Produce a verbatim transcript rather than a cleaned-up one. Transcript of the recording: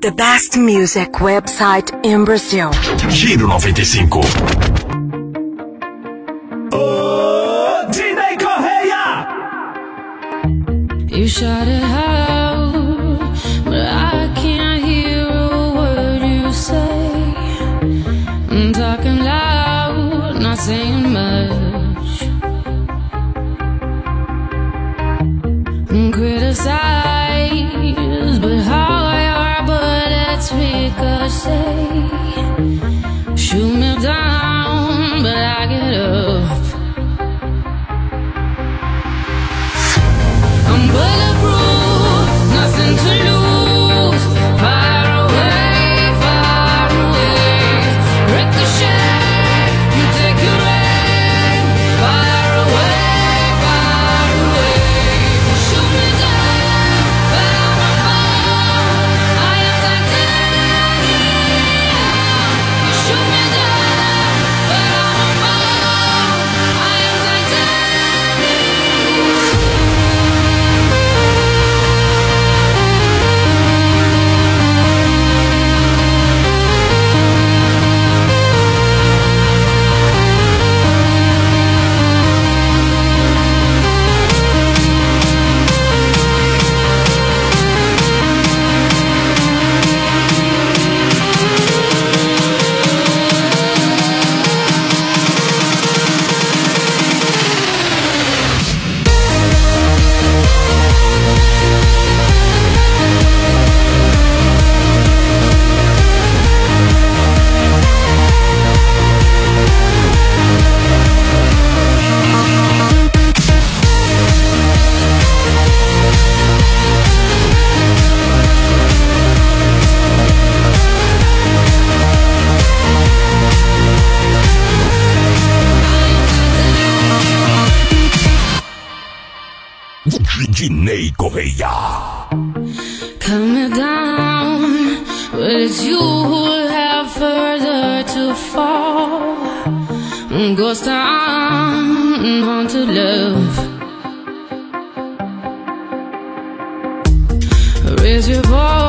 The best music website in Brazil. Giro noventa e cinco. Oh, Dinei Correia! You shout it out, but I can't hear a word you say. I'm talking loud, not saying much. I'm criticized, but how your bullets ricochet. Shoot me down, but I get up. I'm bulletproof, nothing to lose. Far away, far away. Ricochet, you take your aim. Far away, far away. Shoot me down, but I'm a bomb. I am titanium. You shoot me down, but I'm a bomb. I am titanium. Dinei Correia. Cut me down, but it's you who have further to fall. Ghost town, haunted love. Raise your voice.